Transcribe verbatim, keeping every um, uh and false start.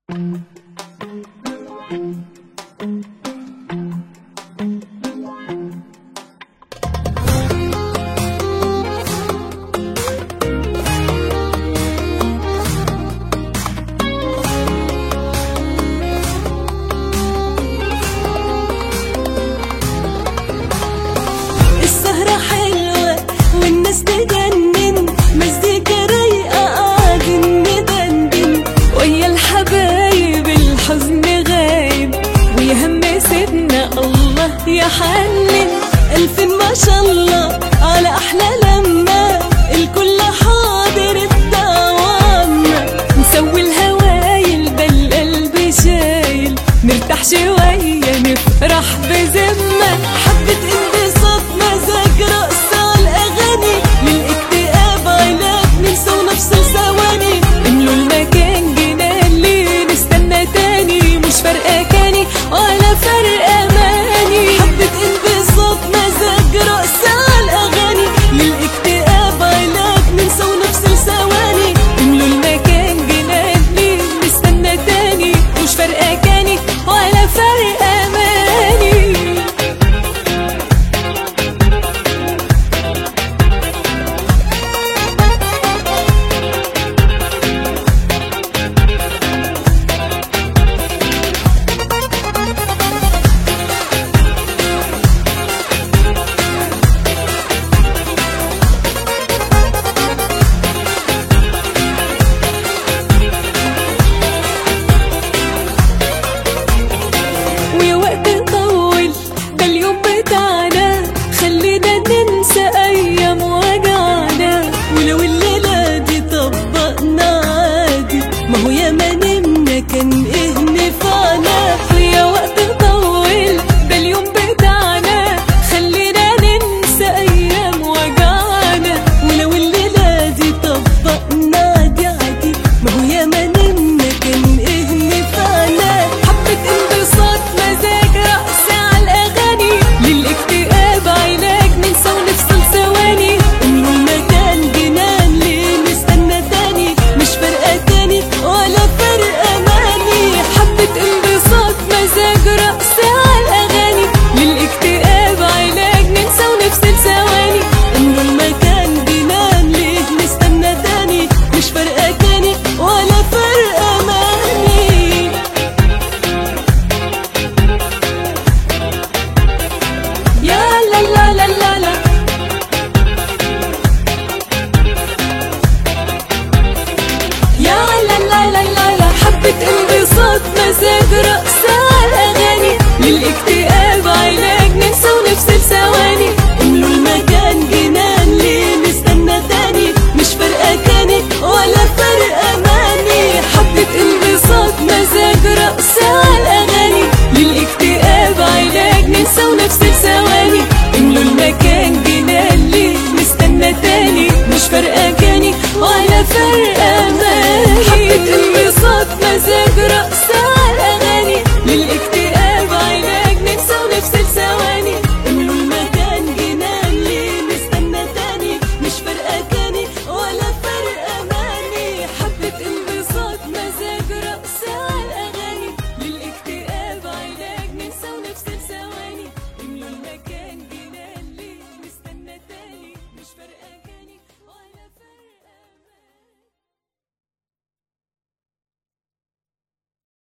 السهرة حلوة والناس تجنن، مزيكا رايقة قاعدين ندندن ويا الحبايب، الحزن غايب ويهم سيدنا الله يحنن. ألفين ما شاء الله على أحلى لما الكل حاضر بدوامنا، نسوي الهوايل ده القلب شايل، نرتاح شوية نفرح بذمة، حبة انبساط مزاج رقص عالأغاني، للاكتئاب علاج ننسى ونفصل ثواني، املوا المكان جنان ليه نستنى تاني، مش فارقة كاني ولا فرق أماني، حبة انبساط مزاج رقص عالأغاني، للاكتئاب علاج ننسى ونفصل ثواني، املوا المكان جنان ليه نستنى تاني، مش فارقة كاني ولا فرق أماني. ويا وقت طول ده اليوم بتاعنا، خلينا ننسى أيام وجعنا، ولو الليلة دي طبقنا عادي، ما هو ياما نمنا كان إيه نفعنا. ويا وقت طول ده اليوم بتاعنا، خلينا ننسى أيام وجعنا، ولو الليلة دي طبقنا عادي عادي، ما هو ياما نمنا كان إيه نفعنا، حبة انبساط مزاج رقص عالأغاني، للاكتئاب علاج ننسى ونفصل ثواني، املوا المكان جنان ليه نستنى تاني، مش فارقة تاني ولا فرق أماني، حبة انبساط مزاج رقص عالأغاني، للاكتئاب علاج ننسى ونفصل ثواني، املوا المكان جنان ليه نستنى تاني، مش فارقة تاني ولا فرق أماني. يا لا لا لا لا لا، يا لا لا لا لا لا، حبة انبساط مزاج رقص عالأغاني، للاكتئاب علاج ننسى ونفصل ثواني.